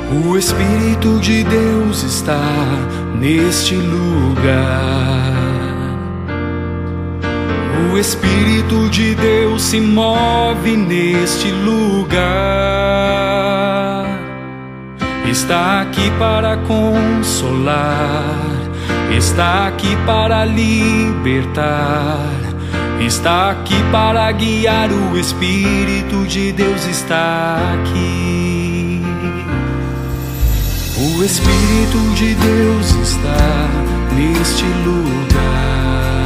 O Espírito de Deus está neste lugar. O Espírito de Deus se move neste lugar. Está aqui para consolar, está aqui para libertar, está aqui para guiar. O Espírito de Deus está aqui. O Espírito de Deus está neste lugar.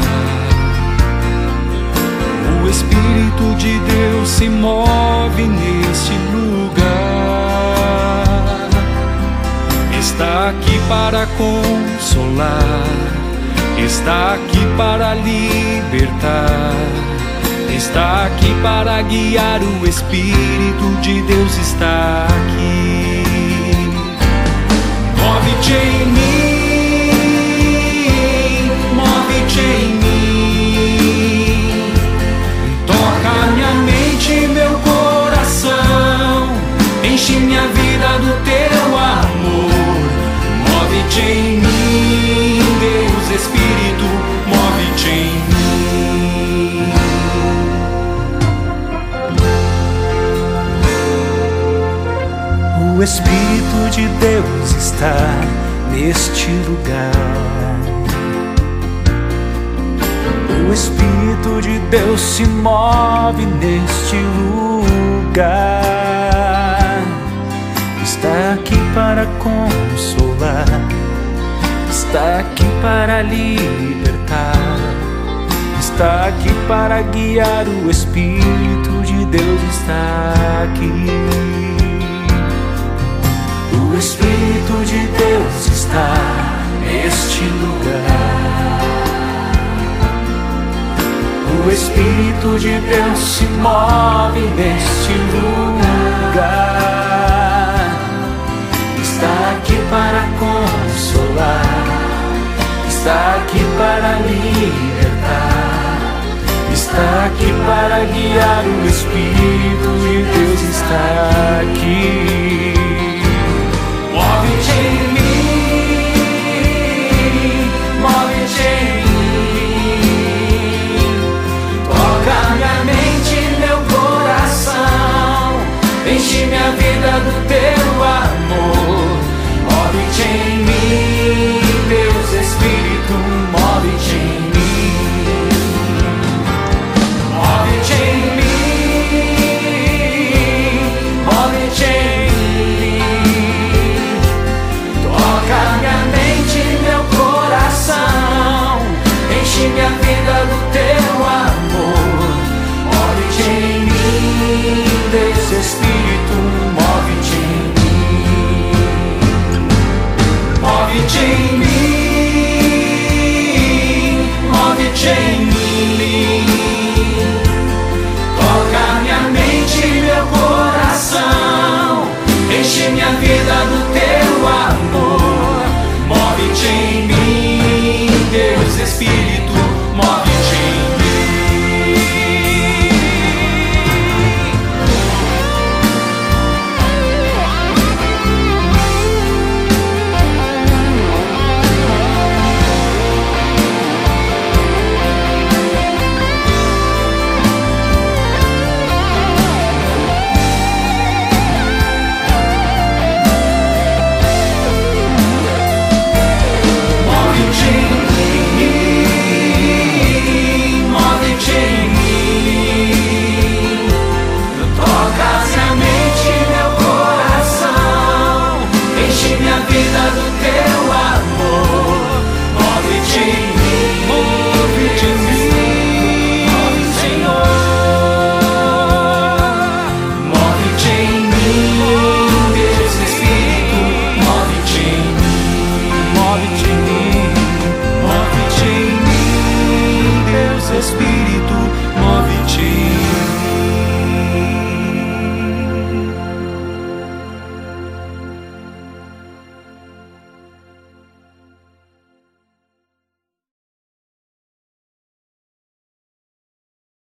O Espírito de Deus se move neste lugar. Está aqui para consolar, está aqui para libertar, está aqui para guiar. O Espírito de Deus está aqui. Move-te em mim, move-te em mim. Toca minha mente e meu coração, enche minha vida do teu amor. Move-te em mim, Deus Espírito, move-te em mim. O Espírito de Deus está neste lugar. O Espírito de Deus se move neste lugar. Está aqui para consolar, está aqui para libertar, está aqui para guiar. O Espírito de Deus está aqui. O Espírito de Deus está neste lugar. O Espírito de Deus se move neste lugar. Está aqui para consolar, está aqui para libertar, está aqui para guiar. O Espírito de Deus está aqui. Move-te em mim, move-te em mim. Toca minha mente e meu coração, enche minha vida do teu amor. Move-te em mim, Deus Espírito, move-te em mim. Move-te em mim, move-te em mim. Toca minha mente e meu coração, enche minha vida do teu amor. Move-te em mim, Deus Espírito, move-te em mim. Move-te em mim, move-te em mim. Toca minha mente e meu coração, enche minha vida do teu amor. Move-te em mim.